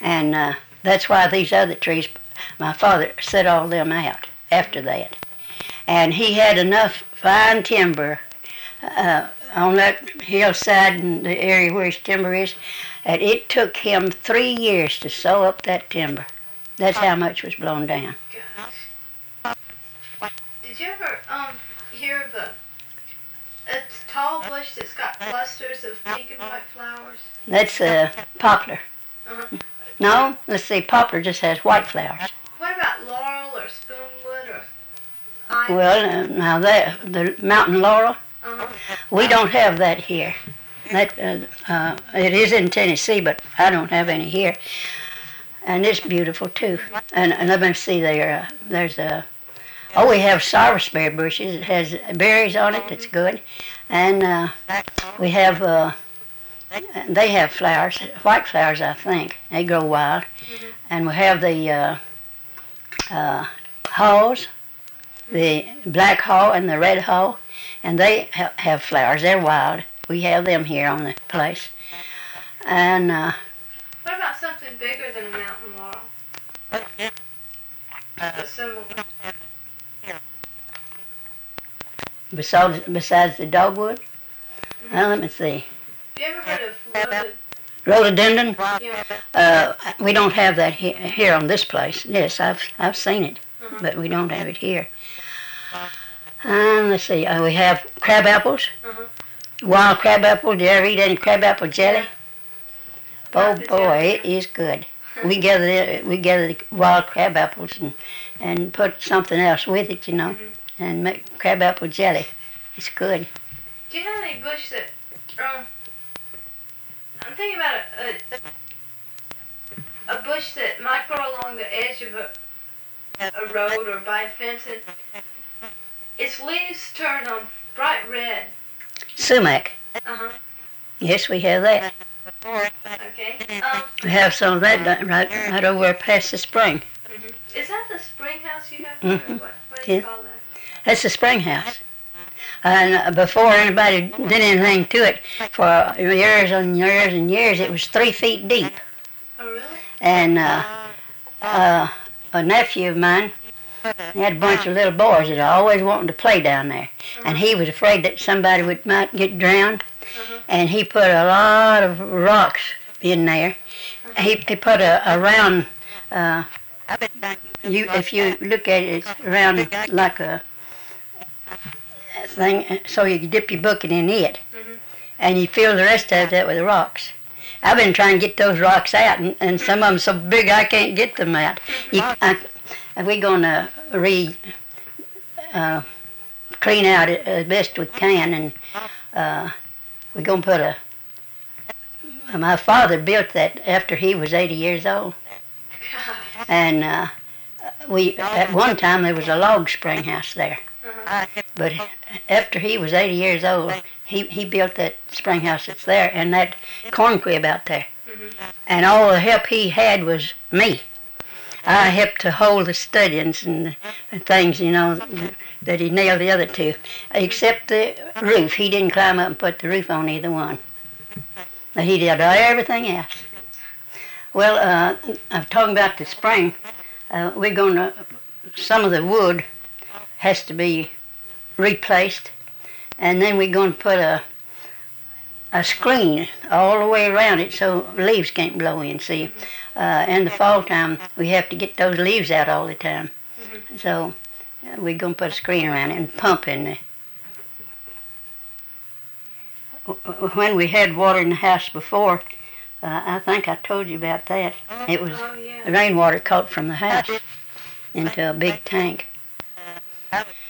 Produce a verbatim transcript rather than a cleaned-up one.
And uh, that's why these other trees, my father set all them out after that. And he had enough fine timber uh, on that hillside and the area where his timber is, that it took him three years to sew up that timber. That's how much was blown down. Did you ever um hear of a, a tall bush that's got clusters of pink and white flowers? That's uh, poplar. Uh-huh. No, let's see, poplar just has white flowers. What about laurel or spoonwood or ivy? Well, uh, now that, the mountain laurel, Uh-huh. we don't have that here. That uh, uh, it is in Tennessee, but I don't have any here. And it's beautiful too. And, and let me see there. Uh, there's a oh, we have sarviceberry bushes. It has berries on it. That's good. And uh, we have uh, they have flowers, white flowers, I think. They grow wild. Mm-hmm. And we have the uh, uh, haws, the black haw and the red haw, and they ha- have flowers. They're wild. We have them here on the place. And uh, what about something bigger than a mountain laurel? A similar. besides, besides the dogwood, uh, let me see. Have you ever heard of loaded? Rhododendron? Yeah. Uh, we don't have that he- here on this place. Yes, I've I've seen it, Uh-huh. but we don't have it here. And let's see. Uh, we have crab apples. Uh-huh. Wild crab apple. Did you ever eat any crab apple jelly? Oh Not the boy, jelly. it is good. We gather the, we gather the wild crab apples and and put something else with it, you know, Mhm. and make crab apple jelly. It's good. Do you have any bush that, um, I'm thinking about a, a, a bush that might grow along the edge of a, a road or by a fence, and its leaves turn um, bright red. Sumac. Uh-huh. Yes, we have that. Okay. Um, We have some of that done right right over past the spring. mhm. Is that the spring house you have? Mhm. Or what, what do you Yeah. call that? That's the spring house. And uh, before anybody did anything to it, for years and years and years, it was three feet deep. Oh, really? And uh, uh, a nephew of mine, he had a bunch of little boys that always wanted to play down there. And he was afraid that somebody would might get drowned. Uh-huh. And he put a lot of rocks in there. He, he put a, a round, uh, you, if you look at it, it's round like a thing, so you can dip your bucket in it. Mhm. And you fill the rest of that with rocks. I've been trying to get those rocks out, and, and some of them so big I can't get them out. You, I, we're going to re uh, clean out it as best we can, and uh, we're going to put a. My father built that after he was eighty years old, God. and uh, we at one time there was a log spring house there. Uh-huh. But after he was eighty years old, he, he built that spring house that's there and that corn crib out there. Mhm. And all the help he had was me. I helped to hold the studdings and the things, you know, that he nailed the other two. Except the roof. He didn't climb up and put the roof on either one. But he did everything else. Well, uh, I'm talking about the spring. Uh, we're going to, some of the wood has to be replaced, and then we're going to put a a screen all the way around it so leaves can't blow in. See, uh, in the fall time we have to get those leaves out all the time, Mhm. so uh, we're going to put a screen around it and pump in there. When we had water in the house before, uh, I think I told you about that. It was Oh, yeah. rainwater caught from the house into a big tank.